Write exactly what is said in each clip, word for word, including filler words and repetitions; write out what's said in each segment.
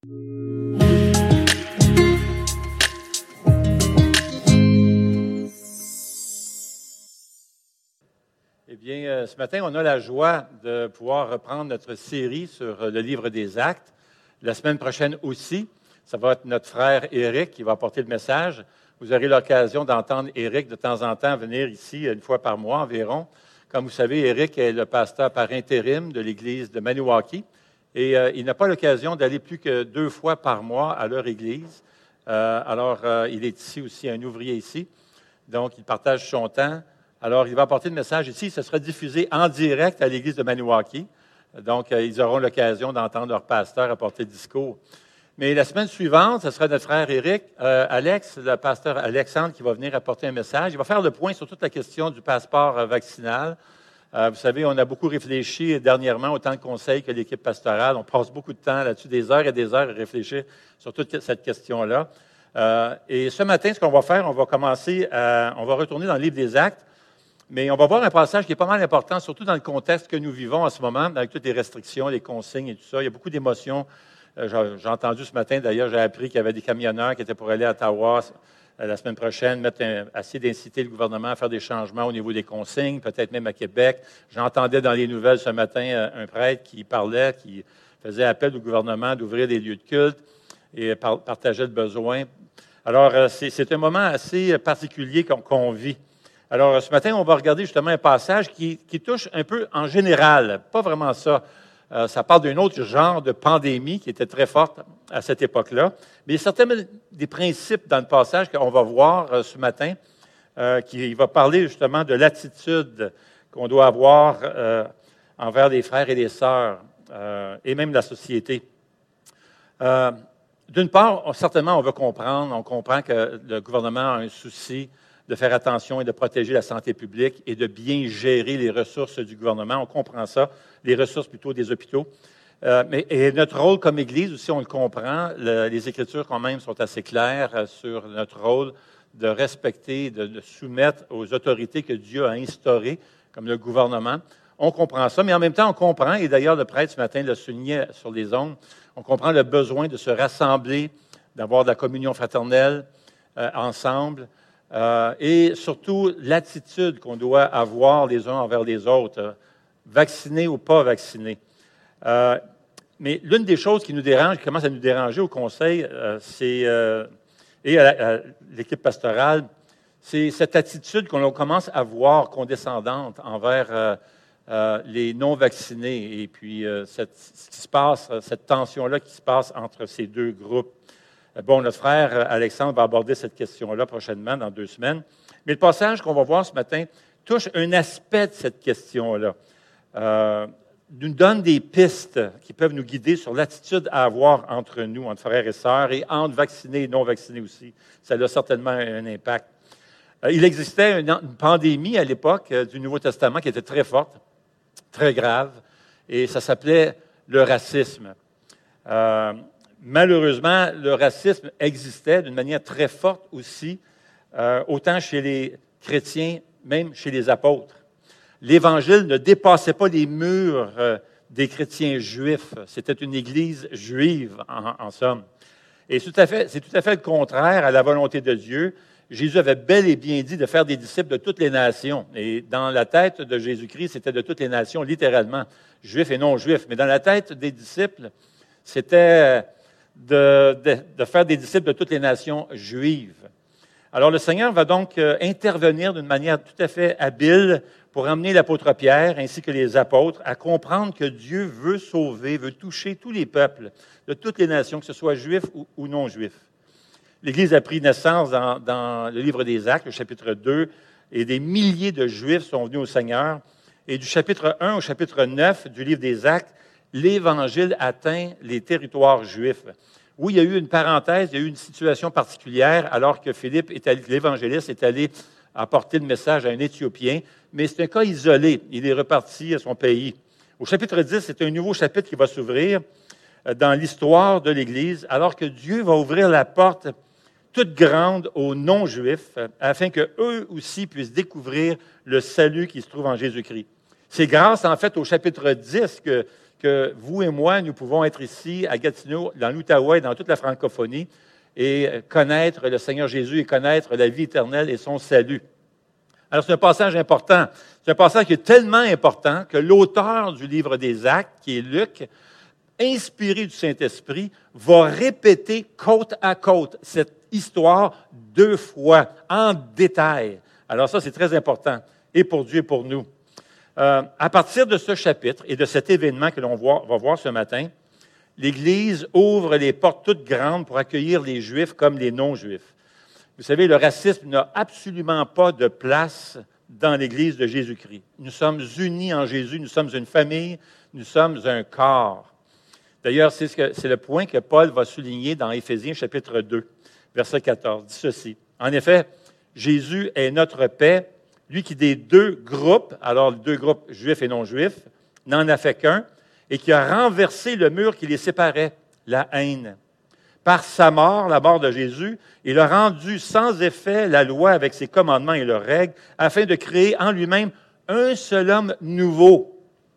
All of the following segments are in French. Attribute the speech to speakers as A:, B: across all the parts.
A: Eh bien, euh, ce matin, on a la joie de pouvoir reprendre notre série sur le livre des Actes. La semaine prochaine aussi, ça va être notre frère Éric qui va apporter le message. Vous aurez l'occasion d'entendre Éric de temps en temps venir ici une fois par mois environ. Comme vous savez, Éric est le pasteur par intérim de l'église de Maniwaki et euh, il n'a pas l'occasion d'aller plus que deux fois par mois à leur église. Euh, alors, euh, il est ici aussi, un ouvrier ici, donc il partage son temps. Alors, il va apporter le message ici. Ce sera diffusé en direct à l'église de Maniwaki. Donc, euh, ils auront l'occasion d'entendre leur pasteur apporter le discours. Mais la semaine suivante, ce sera notre frère Éric, euh, Alex, le pasteur Alexandre, qui va venir apporter un message. Il va faire le point sur toute la question du passeport euh, vaccinal. Euh, vous savez, on a beaucoup réfléchi dernièrement, autant le conseil que l'équipe pastorale. On passe beaucoup de temps là-dessus, des heures et des heures à réfléchir sur toute cette question-là. Euh, et ce matin, ce qu'on va faire, on va commencer, à, on va retourner dans le livre des Actes. Mais on va voir un passage qui est pas mal important, surtout dans le contexte que nous vivons en ce moment, avec toutes les restrictions, les consignes et tout ça. Il y a beaucoup d'émotions. Euh, j'ai entendu ce matin, d'ailleurs, j'ai appris qu'il y avait des camionneurs qui étaient pour aller à Ottawa euh, la semaine prochaine, mettre un, essayer d'inciter le gouvernement à faire des changements au niveau des consignes, peut-être même à Québec. J'entendais dans les nouvelles ce matin euh, un prêtre qui parlait, qui faisait appel au gouvernement d'ouvrir des lieux de culte et par, partageait le besoin. Alors, euh, c'est, c'est un moment assez particulier qu'on, qu'on vit. Alors, ce matin, on va regarder justement un passage qui, qui touche un peu en général, pas vraiment ça. Euh, ça parle d'un autre genre de pandémie qui était très forte à cette époque-là. Mais il y a certainement des principes dans le passage qu'on va voir euh, ce matin, euh, qui va parler justement de l'attitude qu'on doit avoir euh, envers les frères et les sœurs, euh, et même la société. Euh, d'une part, on, certainement, on veut comprendre, on comprend que le gouvernement a un souci de faire attention et de protéger la santé publique et de bien gérer les ressources du gouvernement. On comprend ça, les ressources plutôt des hôpitaux. Euh, mais et notre rôle comme Église aussi, on le comprend. Le, les Écritures quand même sont assez claires euh, sur notre rôle de respecter, de, de soumettre aux autorités que Dieu a instaurées, comme le gouvernement. On comprend ça, mais en même temps, on comprend, et d'ailleurs le prêtre ce matin l'a souligné sur les ondes, on comprend le besoin de se rassembler, d'avoir de la communion fraternelle euh, ensemble, Euh, et surtout, l'attitude qu'on doit avoir les uns envers les autres, euh, vaccinés ou pas vaccinés. Euh, mais l'une des choses qui nous dérange, qui commence à nous déranger au Conseil, euh, c'est, euh, et à, la, à l'équipe pastorale, c'est cette attitude qu'on commence à voir condescendante envers euh, euh, les non-vaccinés. Et puis, euh, cette, ce qui se passe, cette tension-là qui se passe entre ces deux groupes. Bon, notre frère Alexandre va aborder cette question-là prochainement, dans deux semaines. Mais le passage qu'on va voir ce matin touche un aspect de cette question-là. Euh, nous donne des pistes qui peuvent nous guider sur l'attitude à avoir entre nous, entre frères et sœurs, et entre vaccinés et non vaccinés aussi. Ça a certainement un impact. Euh, il existait une, une pandémie à l'époque euh, du Nouveau Testament qui était très forte, très grave, et ça s'appelait le racisme. Euh, Malheureusement, le racisme existait d'une manière très forte aussi, euh, autant chez les chrétiens, même chez les apôtres. L'Évangile ne dépassait pas les murs euh, des chrétiens juifs. C'était une église juive, en, en somme. Et c'est tout, à fait, c'est tout à fait le contraire à la volonté de Dieu. Jésus avait bel et bien dit de faire des disciples de toutes les nations. Et dans la tête de Jésus-Christ, c'était de toutes les nations, littéralement, juifs et non-juifs. Mais dans la tête des disciples, c'était De, de, de faire des disciples de toutes les nations juives. Alors, le Seigneur va donc euh, intervenir d'une manière tout à fait habile pour amener l'apôtre Pierre ainsi que les apôtres à comprendre que Dieu veut sauver, veut toucher tous les peuples de toutes les nations, que ce soit juifs ou, ou non-juifs. L'Église a pris naissance dans, dans le livre des Actes, le chapitre deux, et des milliers de Juifs sont venus au Seigneur. Et du chapitre un au chapitre neuf du livre des Actes, l'Évangile atteint les territoires juifs. Oui, il y a eu une parenthèse, il y a eu une situation particulière alors que Philippe, est allé, l'évangéliste, est allé apporter le message à un Éthiopien, mais c'est un cas isolé. Il est reparti à son pays. Au chapitre dix, c'est un nouveau chapitre qui va s'ouvrir dans l'histoire de l'Église, alors que Dieu va ouvrir la porte toute grande aux non-juifs, afin qu'eux aussi puissent découvrir le salut qui se trouve en Jésus-Christ. C'est grâce, en fait, au chapitre dix que que vous et moi, nous pouvons être ici à Gatineau, dans l'Outaouais et dans toute la francophonie et connaître le Seigneur Jésus et connaître la vie éternelle et son salut. Alors, c'est un passage important. C'est un passage qui est tellement important que l'auteur du livre des Actes, qui est Luc, inspiré du Saint-Esprit, va répéter côte à côte cette histoire deux fois, en détail. Alors ça, c'est très important, et pour Dieu et pour nous. Euh, à partir de ce chapitre et de cet événement que l'on voit, va voir ce matin, l'Église ouvre les portes toutes grandes pour accueillir les Juifs comme les non-Juifs. Vous savez, le racisme n'a absolument pas de place dans l'Église de Jésus-Christ. Nous sommes unis en Jésus, nous sommes une famille, nous sommes un corps. D'ailleurs, c'est, ce que, c'est le point que Paul va souligner dans Éphésiens chapitre deux, verset quatorze. Il dit ceci. En effet, Jésus est notre paix, lui qui des deux groupes, alors les deux groupes juifs et non-juifs, n'en a fait qu'un, et qui a renversé le mur qui les séparait, la haine. Par sa mort, la mort de Jésus, il a rendu sans effet la loi avec ses commandements et leurs règles, afin de créer en lui-même un seul homme nouveau,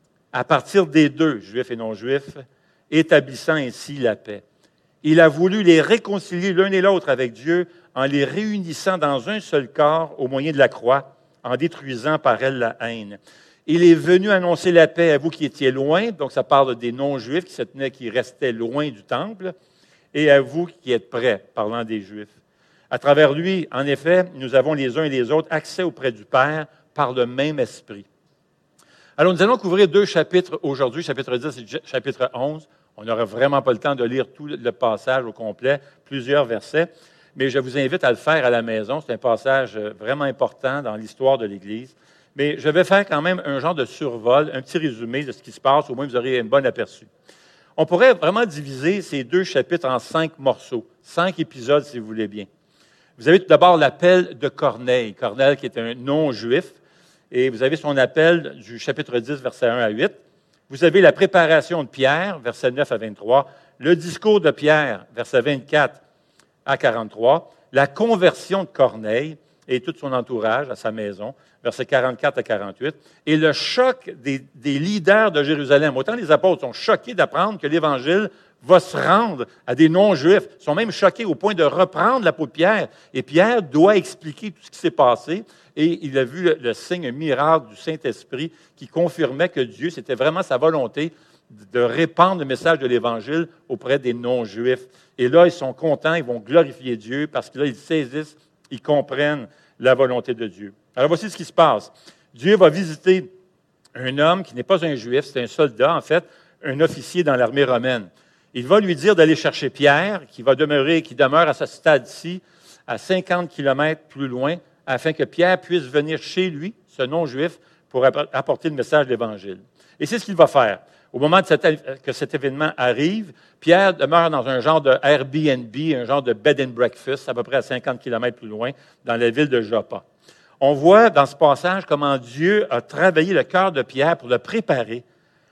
A: à partir des deux, juifs et non-juifs, établissant ainsi la paix. Il a voulu les réconcilier l'un et l'autre avec Dieu en les réunissant dans un seul corps au moyen de la croix, en détruisant par elle la haine. Il est venu annoncer la paix à vous qui étiez loin, donc ça parle des non-juifs qui se tenaient, qui restaient loin du temple, et à vous qui êtes près, parlant des Juifs. À travers lui, en effet, nous avons les uns et les autres accès auprès du Père par le même esprit. Alors, nous allons couvrir deux chapitres aujourd'hui, chapitre dix et chapitre onze. On n'aura vraiment pas le temps de lire tout le passage au complet, plusieurs versets, mais je vous invite à le faire à la maison. C'est un passage vraiment important dans l'histoire de l'Église. Mais je vais faire quand même un genre de survol, un petit résumé de ce qui se passe, au moins vous aurez un bon aperçu. On pourrait vraiment diviser ces deux chapitres en cinq morceaux, cinq épisodes si vous voulez bien. Vous avez tout d'abord l'appel de Corneille. Corneille qui est un non-juif, et vous avez son appel du chapitre dix, versets un à huit. Vous avez la préparation de Pierre, versets neuf à vingt-trois, le discours de Pierre, versets vingt-quatre à quarante-trois, la conversion de Corneille et tout son entourage à sa maison, versets quarante-quatre à quarante-huit, et le choc des, des leaders de Jérusalem. Autant les apôtres sont choqués d'apprendre que l'Évangile va se rendre à des non-juifs. Ils sont même choqués au point de reprendre l'apôtre Pierre. Et Pierre doit expliquer tout ce qui s'est passé. Et il a vu le, le signe miracle du Saint-Esprit qui confirmait que Dieu, c'était vraiment sa volonté de répandre le message de l'Évangile auprès des non-juifs. Et là, ils sont contents, ils vont glorifier Dieu parce que là, ils saisissent, ils comprennent la volonté de Dieu. Alors, voici ce qui se passe. Dieu va visiter un homme qui n'est pas un juif, c'est un soldat, en fait, un officier dans l'armée romaine. Il va lui dire d'aller chercher Pierre, qui va demeurer, qui demeure à ce stade-ci, à cinquante kilomètres plus loin, afin que Pierre puisse venir chez lui, ce non-juif, pour apporter le message de l'Évangile. Et c'est ce qu'il va faire. Au moment de cet, que cet événement arrive, Pierre demeure dans un genre de Airbnb, un genre de bed and breakfast, à peu près à cinquante kilomètres plus loin, dans la ville de Joppa. On voit dans ce passage comment Dieu a travaillé le cœur de Pierre pour le préparer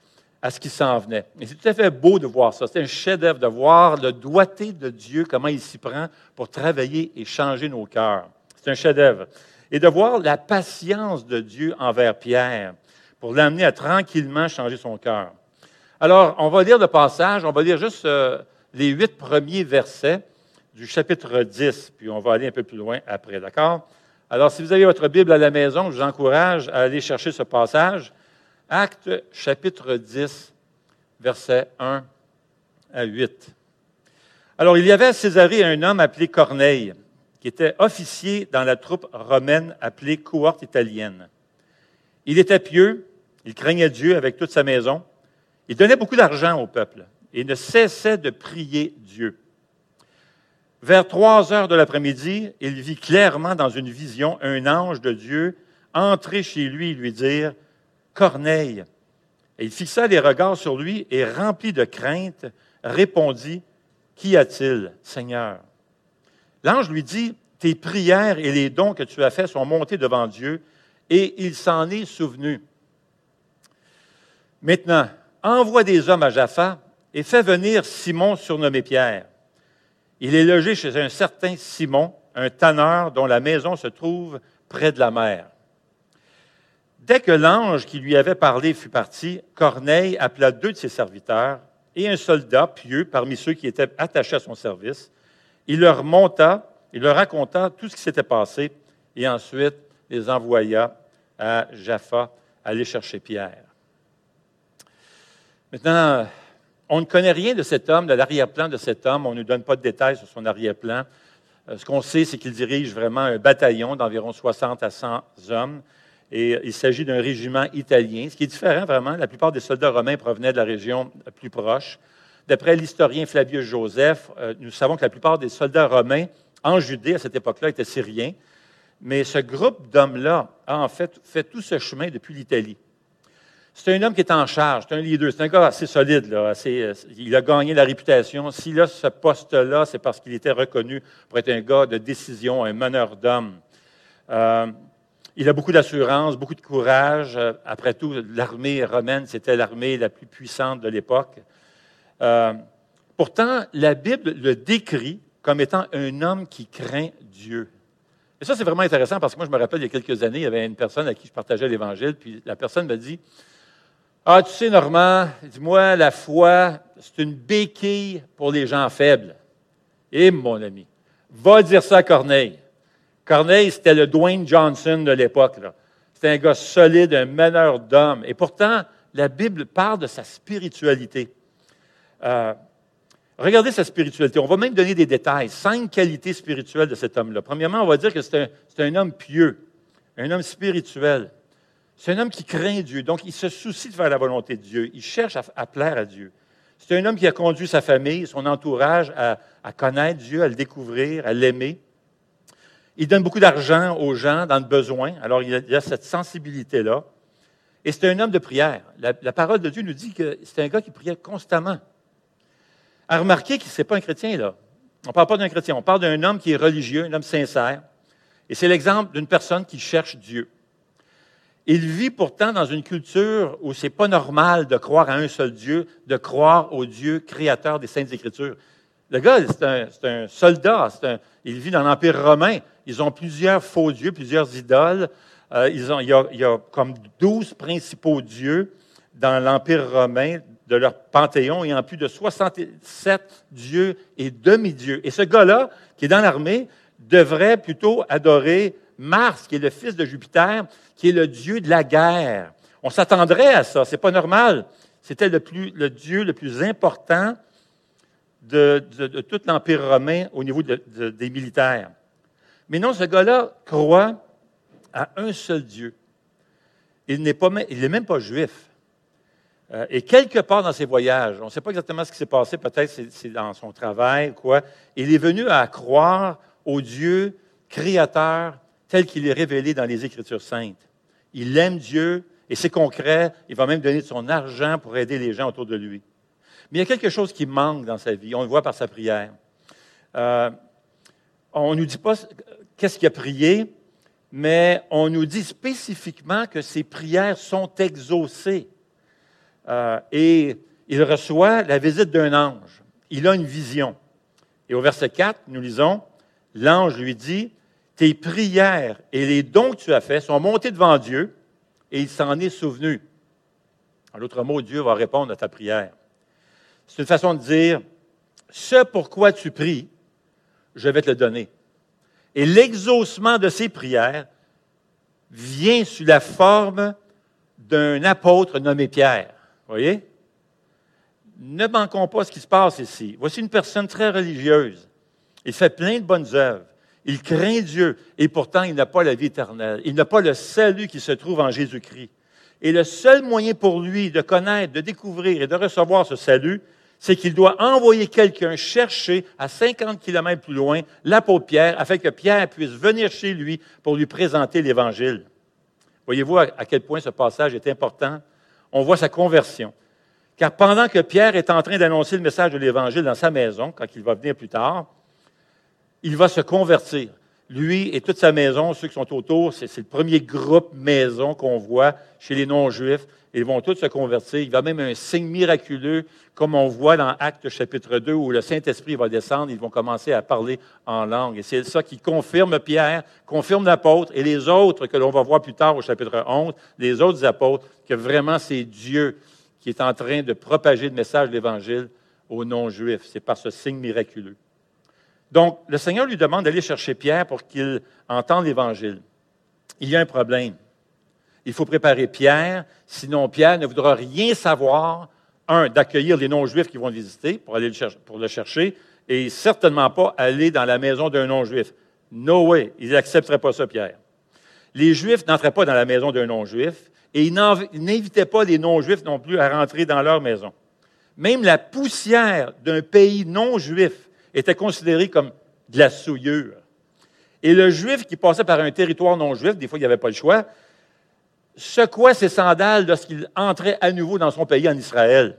A: à ce qui s'en venait. Et c'est tout à fait beau de voir ça. C'est un chef-d'œuvre de voir le doigté de Dieu, comment il s'y prend pour travailler et changer nos cœurs. C'est un chef-d'œuvre. Et de voir la patience de Dieu envers Pierre pour l'amener à tranquillement changer son cœur. Alors, on va lire le passage, on va lire juste euh, les huit premiers versets du chapitre dix, puis on va aller un peu plus loin après, d'accord? Alors, si vous avez votre Bible à la maison, je vous encourage à aller chercher ce passage. Actes, chapitre dix, versets un à huit. Alors, il y avait à Césarée un homme appelé Corneille, qui était officier dans la troupe romaine appelée cohorte italienne. Il était pieux, il craignait Dieu avec toute sa maison. Il donnait beaucoup d'argent au peuple et ne cessait de prier Dieu. Vers trois heures de l'après-midi, il vit clairement dans une vision un ange de Dieu entrer chez lui et lui dire « Corneille ». Et il fixa les regards sur lui et, rempli de crainte, répondit « Qu'y a-t-il, Seigneur ?» L'ange lui dit « Tes prières et les dons que tu as faits sont montés devant Dieu, et il s'en est souvenu. Maintenant, envoie des hommes à Jaffa et fais venir Simon surnommé Pierre. Il est logé chez un certain Simon, un tanneur dont la maison se trouve près de la mer. » Dès que l'ange qui lui avait parlé fut parti, Corneille appela deux de ses serviteurs et un soldat pieux parmi ceux qui étaient attachés à son service. Il leur monta, il leur raconta tout ce qui s'était passé et ensuite les envoya à Jaffa aller chercher Pierre. Maintenant, on ne connaît rien de cet homme, de l'arrière-plan de cet homme. On ne nous donne pas de détails sur son arrière-plan. Ce qu'on sait, c'est qu'il dirige vraiment un bataillon d'environ soixante à cent hommes. Et il s'agit d'un régiment italien, ce qui est différent vraiment. La plupart des soldats romains provenaient de la région plus proche. D'après l'historien Flavius Joseph, nous savons que la plupart des soldats romains en Judée à cette époque-là étaient syriens. Mais ce groupe d'hommes-là a en fait fait tout ce chemin depuis l'Italie. C'est un homme qui est en charge, c'est un leader, c'est un gars assez solide, là, assez, il a gagné la réputation. S'il a ce poste-là, c'est parce qu'il était reconnu pour être un gars de décision, un meneur d'hommes. Euh, il a beaucoup d'assurance, beaucoup de courage. Après tout, l'armée romaine, c'était l'armée la plus puissante de l'époque. Euh, pourtant, la Bible le décrit comme étant un homme qui craint Dieu. Et ça, c'est vraiment intéressant parce que moi, je me rappelle, il y a quelques années, il y avait une personne à qui je partageais l'Évangile, puis la personne me dit, « Ah, tu sais, Normand, dis-moi, la foi, c'est une béquille pour les gens faibles. » Et mon ami, va dire ça à Corneille. Corneille, c'était le Dwayne Johnson de l'époque. Là. C'était un gars solide, un meneur d'hommes. Et pourtant, la Bible parle de sa spiritualité. Euh, regardez sa spiritualité. On va même donner des détails, cinq qualités spirituelles de cet homme-là. Premièrement, on va dire que c'est un, c'est un homme pieux, un homme spirituel. C'est un homme qui craint Dieu, donc il se soucie de faire la volonté de Dieu. Il cherche à, à plaire à Dieu. C'est un homme qui a conduit sa famille, son entourage à, à connaître Dieu, à le découvrir, à l'aimer. Il donne beaucoup d'argent aux gens dans le besoin, alors il a, il a cette sensibilité-là. Et c'est un homme de prière. La, la parole de Dieu nous dit que c'est un gars qui priait constamment. À remarquer que ce n'est pas un chrétien, là. On ne parle pas d'un chrétien, on parle d'un homme qui est religieux, un homme sincère. Et c'est l'exemple d'une personne qui cherche Dieu. Il vit pourtant dans une culture où ce n'est pas normal de croire à un seul Dieu, de croire au Dieu créateur des Saintes Écritures. Le gars, c'est un, c'est un soldat, c'est un, il vit dans l'Empire romain. Ils ont plusieurs faux dieux, plusieurs idoles. Euh, ils ont, il, y a, il y a comme douze principaux dieux dans l'Empire romain de leur panthéon et en plus de soixante-sept dieux et demi-dieux. Et ce gars-là, qui est dans l'armée, devrait plutôt adorer Mars, qui est le fils de Jupiter, qui est le dieu de la guerre. On s'attendrait à ça, c'est pas normal. C'était le, plus, le dieu le plus important de, de, de tout l'Empire romain au niveau de, de, des militaires. Mais non, ce gars-là croit à un seul Dieu. Il n'est pas, il n'est même pas juif. Euh, et quelque part dans ses voyages, on ne sait pas exactement ce qui s'est passé, peut-être c'est, c'est dans son travail ou quoi, il est venu à croire au Dieu créateur tel qu'il est révélé dans les Écritures saintes. Il aime Dieu et c'est concret. Il va même donner de son argent pour aider les gens autour de lui. Mais il y a quelque chose qui manque dans sa vie. On le voit par sa prière. Euh, on ne nous dit pas qu'est-ce qu'il a prié, mais on nous dit spécifiquement que ses prières sont exaucées. Euh, et il reçoit la visite d'un ange. Il a une vision. Et au verset quatre, nous lisons, l'ange lui dit, « Tes prières et les dons que tu as faits sont montés devant Dieu et il s'en est souvenu. » En d'autres mots, Dieu va répondre à ta prière. C'est une façon de dire, « Ce pourquoi tu pries, je vais te le donner. » Et l'exaucement de ces prières vient sous la forme d'un apôtre nommé Pierre. Vous voyez? Ne manquons pas ce qui se passe ici. Voici une personne très religieuse. Il fait plein de bonnes œuvres. Il craint Dieu et pourtant il n'a pas la vie éternelle. Il n'a pas le salut qui se trouve en Jésus-Christ. Et le seul moyen pour lui de connaître, de découvrir et de recevoir ce salut, c'est qu'il doit envoyer quelqu'un chercher à cinquante kilomètres plus loin l'apôtre Pierre afin que Pierre puisse venir chez lui pour lui présenter l'Évangile. Voyez-vous à quel point ce passage est important? On voit sa conversion. Car pendant que Pierre est en train d'annoncer le message de l'Évangile dans sa maison, quand il va venir plus tard, il va se convertir. lui et toute sa maison, ceux qui sont autour, c'est, c'est le premier groupe maison qu'on voit chez les non-juifs. Ils vont tous se convertir. Il y a même un signe miraculeux, comme on voit dans Actes chapitre deux, où le Saint-Esprit va descendre. Ils vont commencer à parler en langue. Et c'est ça qui confirme Pierre, confirme l'apôtre et les autres que l'on va voir plus tard au chapitre onze, les autres apôtres, que vraiment c'est Dieu qui est en train de propager le message de l'Évangile aux non-juifs. C'est par ce signe miraculeux. Donc, le Seigneur lui demande d'aller chercher Pierre pour qu'il entende l'Évangile. Il y a un problème. Il faut préparer Pierre, sinon Pierre ne voudra rien savoir, un, d'accueillir les non-juifs qui vont le visiter pour aller le chercher, pour le chercher, et certainement pas aller dans la maison d'un non-juif. No way, il n'accepterait pas ça, Pierre. Les Juifs n'entraient pas dans la maison d'un non-juif, et ils n'invitaient pas les non-juifs non plus à rentrer dans leur maison. Même la poussière d'un pays non-juif était considérée comme de la souillure. Et le Juif qui passait par un territoire non-juif, des fois il n'y avait pas le choix, secouait ses sandales lorsqu'il entrait à nouveau dans son pays en Israël.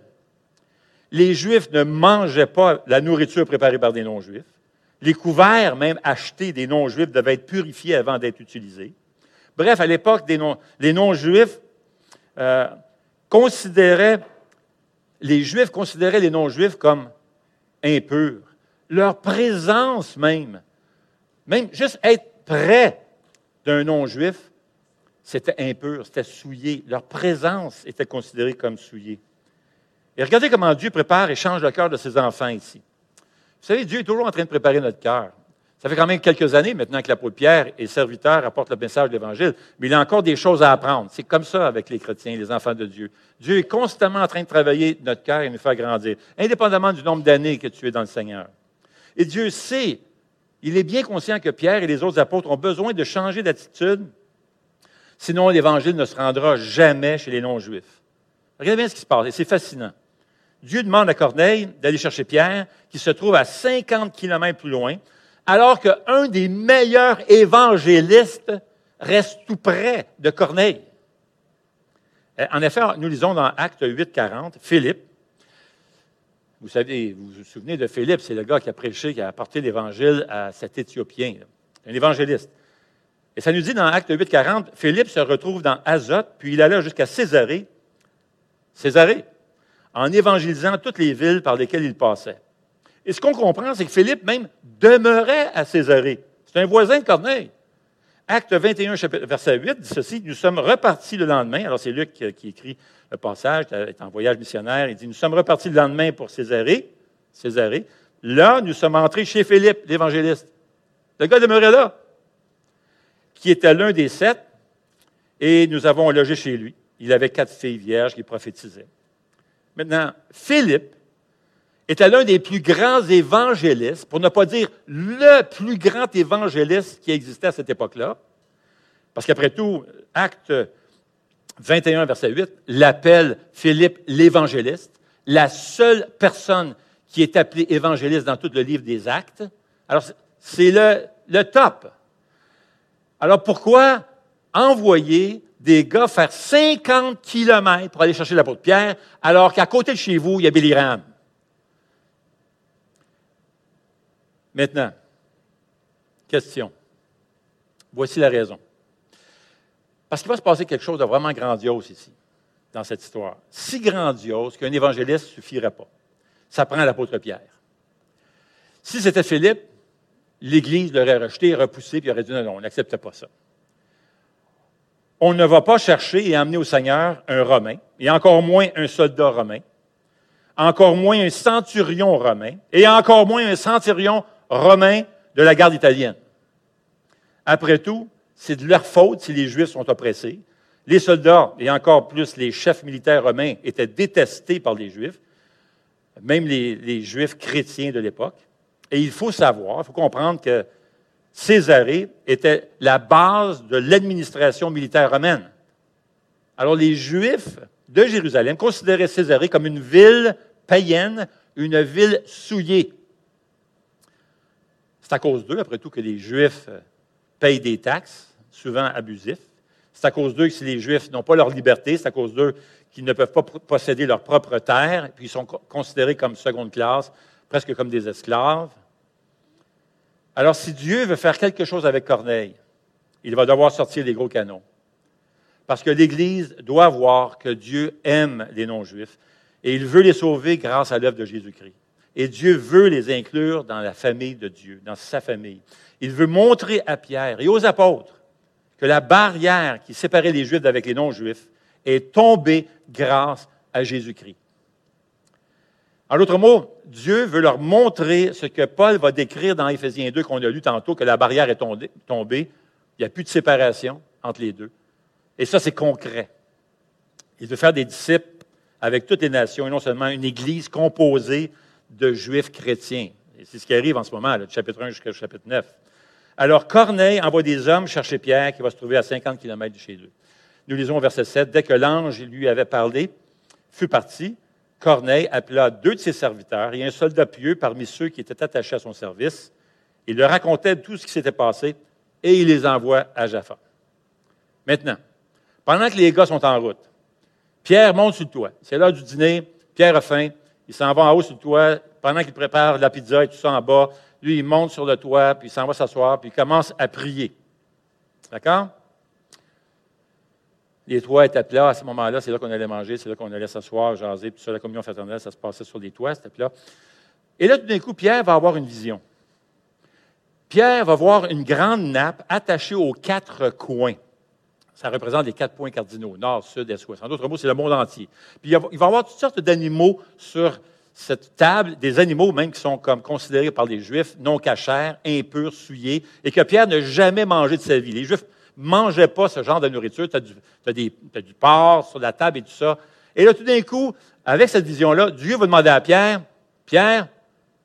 A: Les Juifs ne mangeaient pas la nourriture préparée par des non-juifs. Les couverts, même achetés des non-juifs, devaient être purifiés avant d'être utilisés. Bref, à l'époque, des non, les non-juifs euh, considéraient, les Juifs considéraient les non-juifs comme impurs. Leur présence même, même juste être près d'un non-juif, c'était impur, c'était souillé. Leur présence était considérée comme souillée. Et regardez comment Dieu prépare et change le cœur de ses enfants ici. Vous savez, Dieu est toujours en train de préparer notre cœur. Ça fait quand même quelques années maintenant que l'apôtre Pierre et le serviteur apportent le message de l'Évangile, mais il a encore des choses à apprendre. C'est comme ça avec les chrétiens, les enfants de Dieu. Dieu est constamment en train de travailler notre cœur et nous faire grandir, indépendamment du nombre d'années que tu es dans le Seigneur. Et Dieu sait, il est bien conscient que Pierre et les autres apôtres ont besoin de changer d'attitude, sinon l'Évangile ne se rendra jamais chez les non-juifs. Regardez bien ce qui se passe, et c'est fascinant. Dieu demande à Corneille d'aller chercher Pierre, qui se trouve à cinquante kilomètres plus loin, alors qu'un des meilleurs évangélistes reste tout près de Corneille. En effet, nous lisons dans Actes huit, quarante, Philippe. Vous savez, vous vous souvenez de Philippe, c'est le gars qui a prêché, qui a apporté l'Évangile à cet Éthiopien, là, un évangéliste. Et ça nous dit dans Actes huit, quarante, Philippe se retrouve dans Azote, puis il alla jusqu'à Césarée, Césarée, en évangélisant toutes les villes par lesquelles il passait. Et ce qu'on comprend, c'est que Philippe même demeurait à Césarée. C'est un voisin de Corneille. Acte vingt et un, verset huit, dit ceci, « Nous sommes repartis le lendemain. » Alors, c'est Luc qui écrit le passage, il est en voyage missionnaire. Il dit, « Nous sommes repartis le lendemain pour Césarée. Césarée. Là, nous sommes entrés chez Philippe, l'évangéliste. » Le gars demeurait là, qui était l'un des sept, et nous avons logé chez lui. Il avait quatre filles vierges qui prophétisaient. Maintenant, Philippe était l'un des plus grands évangélistes, pour ne pas dire le plus grand évangéliste qui existait à cette époque-là, parce qu'après tout, Acte vingt et un, verset huit, l'appelle Philippe l'évangéliste, la seule personne qui est appelée évangéliste dans tout le livre des Actes. Alors, c'est le, le top. Alors, pourquoi envoyer des gars faire cinquante kilomètres pour aller chercher l'apôtre Pierre, alors qu'à côté de chez vous, il y a Billy Graham? Maintenant, question. Voici la raison. Parce qu'il va se passer quelque chose de vraiment grandiose ici, dans cette histoire. Si grandiose qu'un évangéliste ne suffirait pas. Ça prend l'apôtre Pierre. Si c'était Philippe, l'Église l'aurait rejeté, repoussé, puis il aurait dit non, non, on n'accepte pas ça. On ne va pas chercher et amener au Seigneur un Romain, et encore moins un soldat romain, encore moins un centurion romain, et encore moins un centurion romain de la garde italienne. Après tout, c'est de leur faute si les Juifs sont oppressés. Les soldats, et encore plus les chefs militaires romains, étaient détestés par les Juifs, même les, les Juifs chrétiens de l'époque. Et il faut savoir, il faut comprendre que Césarée était la base de l'administration militaire romaine. Alors les Juifs de Jérusalem considéraient Césarée comme une ville païenne, une ville souillée. C'est à cause d'eux, après tout, que les Juifs payent des taxes, souvent abusifs. C'est à cause d'eux que si les Juifs n'ont pas leur liberté, c'est à cause d'eux qu'ils ne peuvent pas posséder leur propre terre, puis ils sont considérés comme seconde classe, presque comme des esclaves. Alors, si Dieu veut faire quelque chose avec Corneille, il va devoir sortir des gros canons. Parce que l'Église doit voir que Dieu aime les non-juifs et il veut les sauver grâce à l'œuvre de Jésus-Christ. Et Dieu veut les inclure dans la famille de Dieu, dans sa famille. Il veut montrer à Pierre et aux apôtres que la barrière qui séparait les Juifs d'avec les non-Juifs est tombée grâce à Jésus-Christ. En d'autres mots, Dieu veut leur montrer ce que Paul va décrire dans Éphésiens deux, qu'on a lu tantôt, que la barrière est tombée. Il n'y a plus de séparation entre les deux. Et ça, c'est concret. Il veut faire des disciples avec toutes les nations, et non seulement une Église composée de Juifs chrétiens. Et c'est ce qui arrive en ce moment, là, du chapitre un jusqu'au chapitre neuf. Alors, Corneille envoie des hommes chercher Pierre, qui va se trouver à cinquante kilomètres de chez eux. Nous lisons au verset sept. Dès que l'ange lui avait parlé, fut parti, Corneille appela deux de ses serviteurs et un soldat pieux parmi ceux qui étaient attachés à son service. Il leur racontait tout ce qui s'était passé et il les envoie à Jaffa. Maintenant, pendant que les gars sont en route, Pierre monte sur le toit. C'est l'heure du dîner, Pierre a faim, il s'en va en haut sur le toit, pendant qu'il prépare la pizza et tout ça en bas, lui, il monte sur le toit, puis il s'en va s'asseoir, puis il commence à prier. D'accord? Les toits étaient plats à ce moment-là, c'est là qu'on allait manger, c'est là qu'on allait s'asseoir, jaser, puis tout ça, la communion fraternelle, ça se passait sur les toits, c'était plat. Et là, tout d'un coup, Pierre va avoir une vision. Pierre va voir une grande nappe attachée aux quatre coins. Ça représente les quatre points cardinaux, nord, sud et ouest. En d'autres mots, c'est le monde entier. Puis il va y avoir toutes sortes d'animaux sur cette table, des animaux même qui sont comme considérés par les Juifs non cachers, impurs, souillés, et que Pierre n'a jamais mangé de sa vie. Les Juifs ne mangeaient pas ce genre de nourriture. Tu as du, t'as des, t'as du porc sur la table et tout ça. Et là, tout d'un coup, avec cette vision-là, Dieu va demander à Pierre, « Pierre, mange. »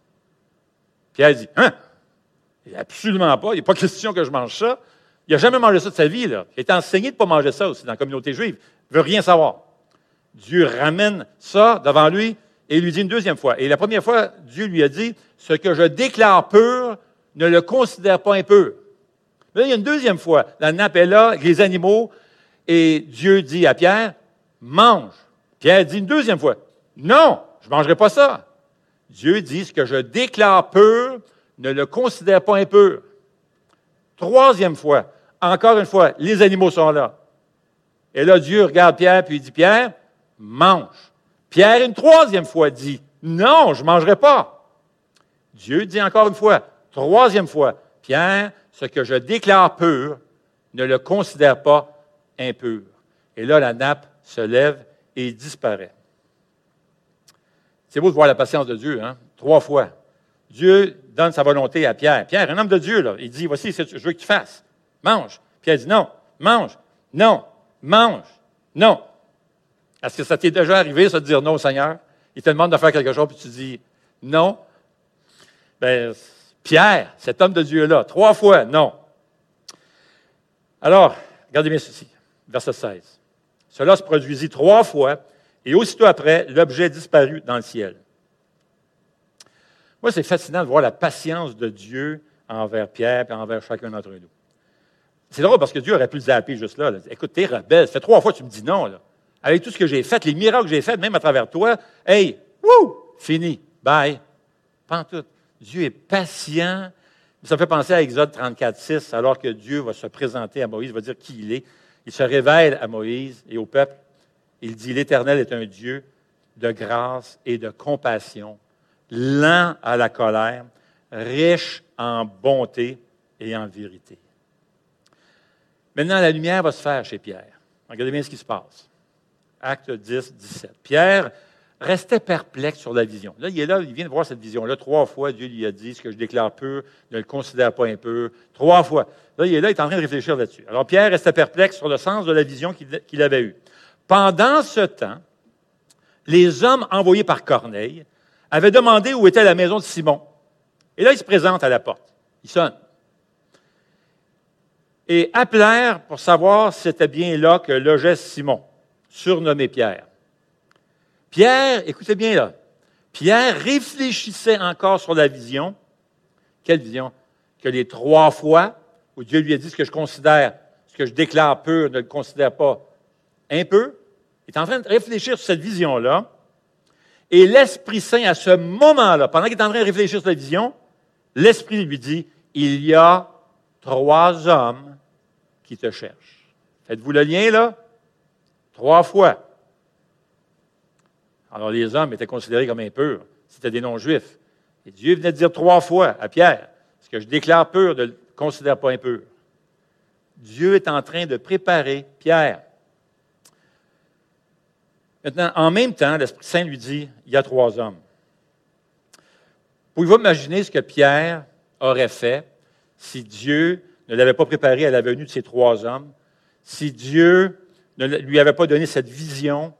A: Pierre dit, « Hein? Absolument pas. Il n'est pas question que je mange ça. » Il n'a jamais mangé ça de sa vie. Là. Il a été enseigné de ne pas manger ça aussi dans la communauté juive. Il ne veut rien savoir. Dieu ramène ça devant lui et il lui dit une deuxième fois. Et la première fois, Dieu lui a dit, « Ce que je déclare pur, ne le considère pas impur. » Mais là, il y a une deuxième fois. La nappe est là, avec les animaux, et Dieu dit à Pierre, « Mange. » Pierre dit une deuxième fois, « Non, je ne mangerai pas ça. » Dieu dit, « Ce que je déclare pur, ne le considère pas impur. » Troisième fois, encore une fois, les animaux sont là. Et là, Dieu regarde Pierre, puis il dit, « Pierre, mange. » Pierre, une troisième fois, dit, « Non, je ne mangerai pas. » Dieu dit encore une fois, troisième fois, « Pierre, ce que je déclare pur, ne le considère pas impur. » Et là, la nappe se lève et disparaît. C'est beau de voir la patience de Dieu, hein? Trois fois. Dieu donne sa volonté à Pierre. Pierre, un homme de Dieu, là, il dit, « Voici ce que je veux que tu fasses. Mange. » Pierre dit, « Non, mange. Non, mange. Non. » Est-ce que ça t'est déjà arrivé, ça, de dire non au Seigneur? Il te demande de faire quelque chose, puis tu dis non. Bien, Pierre, cet homme de Dieu-là, trois fois, non. Alors, regardez bien ceci, verset seize. Cela se produisit trois fois, et aussitôt après, l'objet disparut dans le ciel. Moi, c'est fascinant de voir la patience de Dieu envers Pierre et envers chacun d'entre nous. C'est drôle parce que Dieu aurait pu le zapper juste là. là. Écoute, t'es rebelle. Ça fait trois fois que tu me dis non. Là. Avec tout ce que j'ai fait, les miracles que j'ai faits, même à travers toi, hey, wouh, fini, bye. Pas en tout. Dieu est patient. Ça me fait penser à Exode trente-quatre, six, alors que Dieu va se présenter à Moïse, il va dire qui il est. Il se révèle à Moïse et au peuple. Il dit, l'Éternel est un Dieu de grâce et de compassion, lent à la colère, riche en bonté et en vérité. Maintenant, la lumière va se faire chez Pierre. Regardez bien ce qui se passe. Acte dix, dix-sept. Pierre restait perplexe sur la vision. Là, il est là, il vient de voir cette vision-là. Trois fois, Dieu lui a dit, ce que je déclare pur, ne le considère pas impur. Trois fois. Là, il est là, il est en train de réfléchir là-dessus. Alors, Pierre restait perplexe sur le sens de la vision qu'il, qu'il avait eue. Pendant ce temps, les hommes envoyés par Corneille avaient demandé où était la maison de Simon. Et là, ils se présentent à la porte. Ils sonnent. Et appelèrent pour savoir si c'était bien là que logeait Simon, surnommé Pierre. Pierre, écoutez bien là, Pierre réfléchissait encore sur la vision. Quelle vision? Que les trois fois où Dieu lui a dit ce que je considère, ce que je déclare pur, ne le considère pas impur. Il est en train de réfléchir sur cette vision-là. Et l'Esprit Saint, à ce moment-là, pendant qu'il est en train de réfléchir sur la vision, l'Esprit lui dit, il y a trois hommes qui te cherchent. Faites-vous le lien, là? Trois fois. Alors, les hommes étaient considérés comme impurs. C'était des non-juifs. Et Dieu venait de dire trois fois à Pierre, ce que je déclare pur, ne le considère pas impur. Dieu est en train de préparer Pierre. Maintenant, en même temps, l'Esprit Saint lui dit, il y a trois hommes. Pouvez-vous imaginer ce que Pierre aurait fait si Dieu ne l'avait pas préparé à la venue de ces trois hommes, si Dieu ne lui avait pas donné cette vision?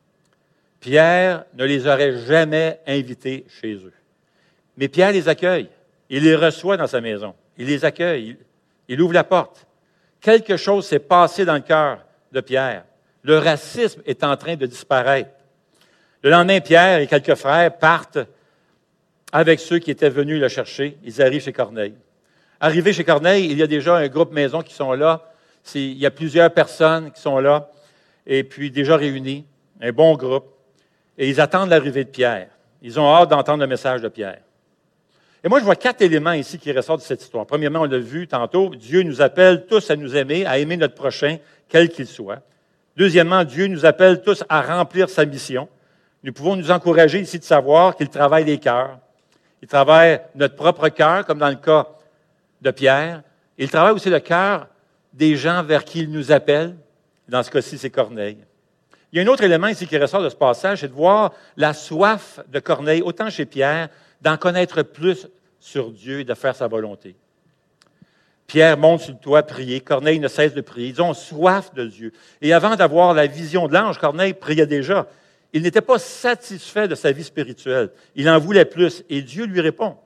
A: Pierre ne les aurait jamais invités chez eux. Mais Pierre les accueille. Il les reçoit dans sa maison. Il les accueille. Il, il ouvre la porte. Quelque chose s'est passé dans le cœur de Pierre. Le racisme est en train de disparaître. Le lendemain, Pierre et quelques frères partent avec ceux qui étaient venus le chercher. Ils arrivent chez Corneille. Arrivés chez Corneille, il y a déjà un groupe maison qui sont là. C'est, il y a plusieurs personnes qui sont là, et puis déjà réunies, un bon groupe. Et ils attendent l'arrivée de Pierre. Ils ont hâte d'entendre le message de Pierre. Et moi, je vois quatre éléments ici qui ressortent de cette histoire. Premièrement, on l'a vu tantôt, Dieu nous appelle tous à nous aimer, à aimer notre prochain, quel qu'il soit. Deuxièmement, Dieu nous appelle tous à remplir sa mission. Nous pouvons nous encourager ici de savoir qu'il travaille les cœurs. Il travaille notre propre cœur, comme dans le cas de Pierre. Il travaille aussi le cœur des gens vers qui il nous appelle. Dans ce cas-ci, c'est Corneille. Il y a un autre élément ici qui ressort de ce passage, c'est de voir la soif de Corneille, autant chez Pierre, d'en connaître plus sur Dieu et de faire sa volonté. Pierre monte sur le toit prier. Corneille ne cesse de prier. Ils ont soif de Dieu. Et avant d'avoir la vision de l'ange, Corneille priait déjà. Il n'était pas satisfait de sa vie spirituelle. Il en voulait plus. Et Dieu lui répond.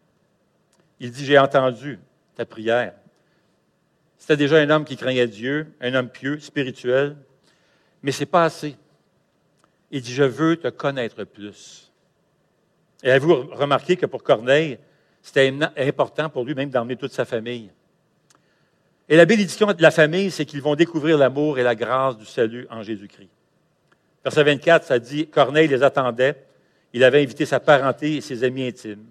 A: Il dit, j'ai entendu ta prière. C'était déjà un homme qui craignait Dieu, un homme pieux, spirituel. Mais ce n'est pas assez. Il dit, je veux te connaître plus. Et avez-vous remarqué que pour Corneille, c'était important pour lui même d'emmener toute sa famille. Et la bénédiction de la famille, c'est qu'ils vont découvrir l'amour et la grâce du salut en Jésus-Christ. Verset vingt-quatre, ça dit, Corneille les attendait. Il avait invité sa parenté et ses amis intimes.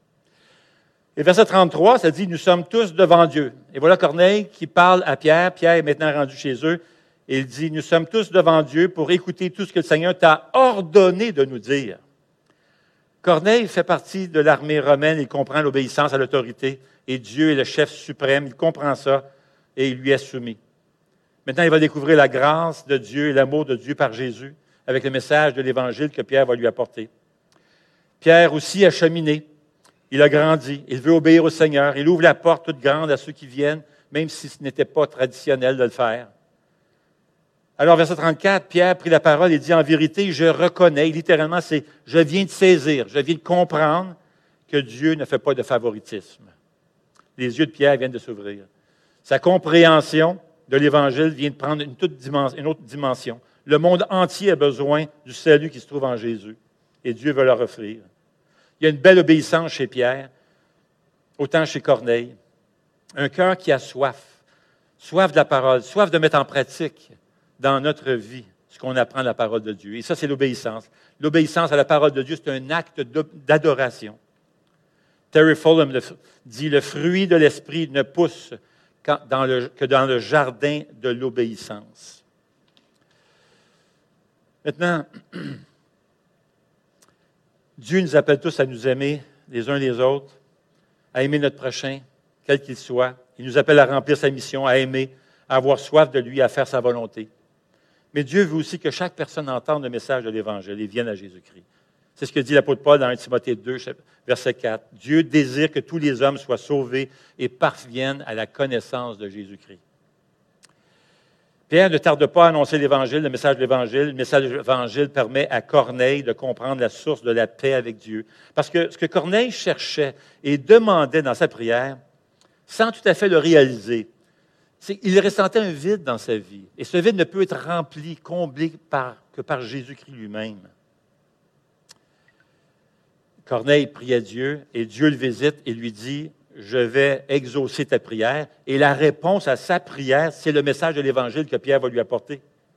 A: Et verset trente-trois, ça dit, nous sommes tous devant Dieu. Et voilà Corneille qui parle à Pierre. Pierre est maintenant rendu chez eux. Et il dit, nous sommes tous devant Dieu pour écouter tout ce que le Seigneur t'a ordonné de nous dire. Corneille fait partie de l'armée romaine. Il comprend l'obéissance à l'autorité. Et Dieu est le chef suprême. Il comprend ça et il lui est soumis. Maintenant, il va découvrir la grâce de Dieu et l'amour de Dieu par Jésus avec le message de l'Évangile que Pierre va lui apporter. Pierre aussi a cheminé. Il a grandi. Il veut obéir au Seigneur. Il ouvre la porte toute grande à ceux qui viennent, même si ce n'était pas traditionnel de le faire. Alors, verset trente-quatre, Pierre prit la parole et dit, en vérité, je reconnais, littéralement, c'est « je viens de saisir, je viens de comprendre que Dieu ne fait pas de favoritisme ». Les yeux de Pierre viennent de s'ouvrir. Sa compréhension de l'Évangile vient de prendre une, toute dimension, une autre dimension. Le monde entier a besoin du salut qui se trouve en Jésus, et Dieu veut leur offrir. Il y a une belle obéissance chez Pierre, autant chez Corneille. Un cœur qui a soif, soif de la parole, soif de mettre en pratique dans notre vie ce qu'on apprend de la parole de Dieu. Et ça, c'est l'obéissance. L'obéissance à la parole de Dieu, c'est un acte d'adoration. Terry Fulham dit, le fruit de l'esprit ne pousse dans le, que dans le jardin de l'obéissance. Maintenant, Dieu nous appelle tous à nous aimer les uns les autres, à aimer notre prochain, quel qu'il soit. Il nous appelle à remplir sa mission, à aimer, à avoir soif de lui, à faire sa volonté. Mais Dieu veut aussi que chaque personne entende le message de l'Évangile et vienne à Jésus-Christ. C'est ce que dit l'apôtre Paul dans un Timothée deux, verset quatre. Dieu désire que tous les hommes soient sauvés et parviennent à la connaissance de Jésus-Christ. Pierre ne tarde pas à annoncer l'Évangile, le message de l'Évangile. Le message de l'Évangile permet à Corneille de comprendre la source de la paix avec Dieu. Parce que ce que Corneille cherchait et demandait dans sa prière, sans tout à fait le réaliser, c'est qu'il ressentait un vide dans sa vie. Et ce vide ne peut être rempli, comblé par, que par Jésus-Christ lui-même. Corneille prie à Dieu et Dieu le visite et lui dit, je vais exaucer ta prière. Et la réponse à sa prière, c'est le message de l'Évangile que Pierre va lui apporter.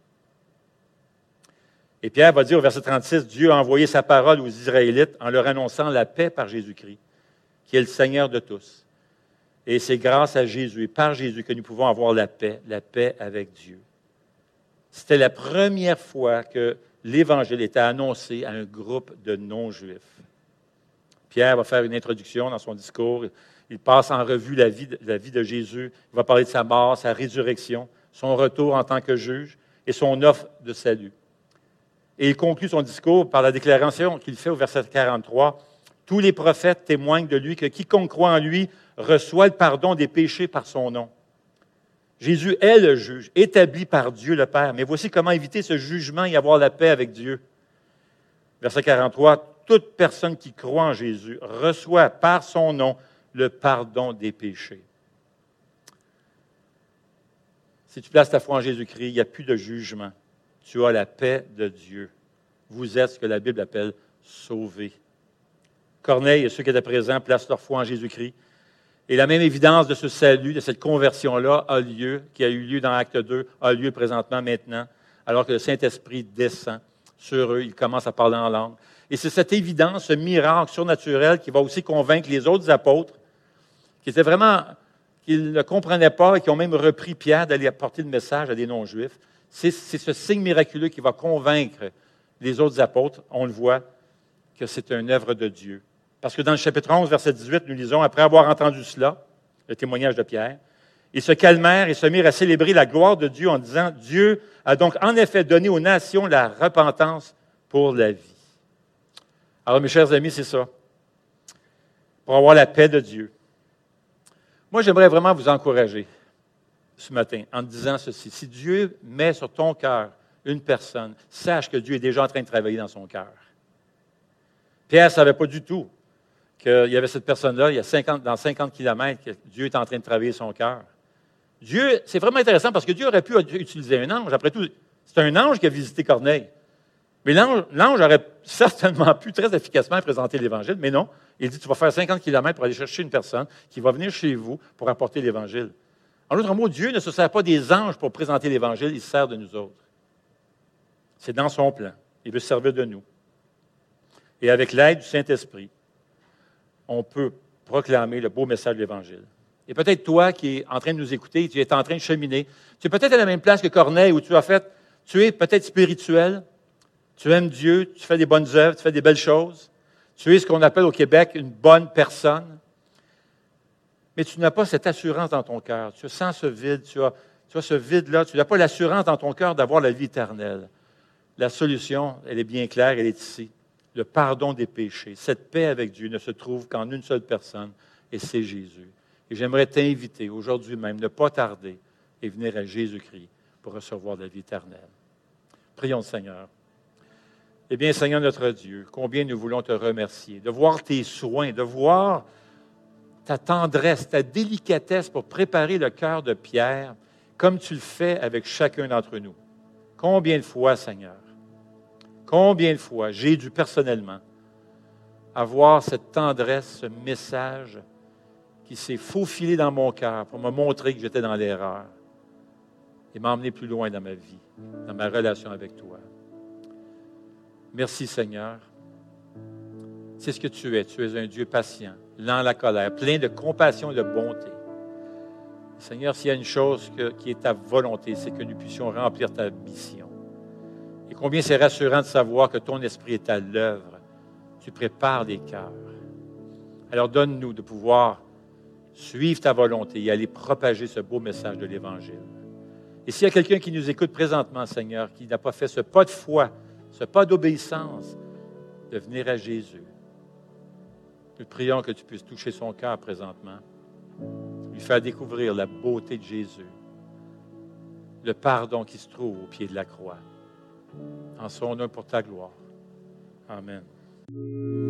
A: Et Pierre va dire au verset trente-six, Dieu a envoyé sa parole aux Israélites en leur annonçant la paix par Jésus-Christ. qui est le Seigneur de tous. Et c'est grâce à Jésus et par Jésus que nous pouvons avoir la paix, la paix avec Dieu. C'était la première fois que l'Évangile était annoncé à un groupe de non-juifs. Pierre va faire une introduction dans son discours. Il passe en revue la vie, de, la vie de Jésus. Il va parler de sa mort, sa résurrection, son retour en tant que juge et son offre de salut. Et il conclut son discours par la déclaration qu'il fait au verset quarante-trois. « Tous les prophètes témoignent de lui que quiconque croit en lui reçoit le pardon des péchés par son nom. » Jésus est le juge, établi par Dieu le Père. Mais voici comment éviter ce jugement et avoir la paix avec Dieu. Verset quarante-trois. « Toute personne qui croit en Jésus reçoit par son nom le pardon des péchés. » Si tu places ta foi en Jésus-Christ, il n'y a plus de jugement. Tu as la paix de Dieu. Vous êtes ce que la Bible appelle sauvés. Corneille et ceux qui étaient présents placent leur foi en Jésus-Christ. Et la même évidence de ce salut, de cette conversion-là, a lieu, qui a eu lieu dans Acte deux, a lieu présentement, maintenant, alors que le Saint-Esprit descend sur eux, ils commencent à parler en langue. Et c'est cette évidence, ce miracle surnaturel qui va aussi convaincre les autres apôtres, qui étaient vraiment, qu'ils ne comprenaient pas et qui ont même repris Pierre d'aller apporter le message à des non-juifs. C'est, c'est ce signe miraculeux qui va convaincre les autres apôtres, on le voit, que c'est une œuvre de Dieu. Parce que dans le chapitre onze, verset dix-huit, nous lisons, après avoir entendu cela, le témoignage de Pierre, ils se calmèrent et se mirent à célébrer la gloire de Dieu en disant, Dieu a donc en effet donné aux nations la repentance pour la vie. Alors, mes chers amis, c'est ça. Pour avoir la paix de Dieu. Moi, j'aimerais vraiment vous encourager ce matin en disant ceci. Si Dieu met sur ton cœur une personne, sache que Dieu est déjà en train de travailler dans son cœur. Pierre ne savait pas du tout qu'il y avait cette personne-là, il y a cinquante, dans cinquante kilomètres, que Dieu est en train de travailler son cœur. Dieu, c'est vraiment intéressant parce que Dieu aurait pu utiliser un ange. Après tout, c'est un ange qui a visité Corneille. Mais l'ange, l'ange aurait certainement pu très efficacement présenter l'Évangile, mais non. Il dit, tu vas faire cinquante kilomètres pour aller chercher une personne qui va venir chez vous pour apporter l'Évangile. En d'autres mots, Dieu ne se sert pas des anges pour présenter l'Évangile, il se sert de nous autres. C'est dans son plan. Il veut se servir de nous. Et avec l'aide du Saint-Esprit, on peut proclamer le beau message de l'Évangile. Et peut-être toi qui es en train de nous écouter, tu es en train de cheminer, tu es peut-être à la même place que Corneille où tu as fait, tu es peut-être spirituel, tu aimes Dieu, tu fais des bonnes œuvres, tu fais des belles choses, tu es ce qu'on appelle au Québec une bonne personne, mais tu n'as pas cette assurance dans ton cœur. Tu sens ce vide, tu as, tu as ce vide-là, tu n'as pas l'assurance dans ton cœur d'avoir la vie éternelle. La solution, elle est bien claire, elle est ici. Le pardon des péchés. Cette paix avec Dieu ne se trouve qu'en une seule personne, et c'est Jésus. Et j'aimerais t'inviter aujourd'hui même, ne pas tarder, et venir à Jésus-Christ pour recevoir la vie éternelle. Prions le Seigneur. Eh bien, Seigneur notre Dieu, combien nous voulons te remercier, de voir tes soins, de voir ta tendresse, ta délicatesse pour préparer le cœur de Pierre, comme tu le fais avec chacun d'entre nous. Combien de fois, Seigneur, combien de fois j'ai dû personnellement avoir cette tendresse, ce message qui s'est faufilé dans mon cœur pour me montrer que j'étais dans l'erreur et m'emmener plus loin dans ma vie, dans ma relation avec toi. Merci, Seigneur. C'est ce que tu es. Tu es un Dieu patient, lent à la colère, plein de compassion et de bonté. Seigneur, s'il y a une chose que, qui est ta volonté, c'est que nous puissions remplir ta mission. Et combien c'est rassurant de savoir que ton esprit est à l'œuvre. Tu prépares les cœurs. Alors donne-nous de pouvoir suivre ta volonté et aller propager ce beau message de l'Évangile. Et s'il y a quelqu'un qui nous écoute présentement, Seigneur, qui n'a pas fait ce pas de foi, ce pas d'obéissance, de venir à Jésus, nous prions que tu puisses toucher son cœur présentement, lui faire découvrir la beauté de Jésus, le pardon qui se trouve au pied de la croix. En son nom pour ta gloire. Amen.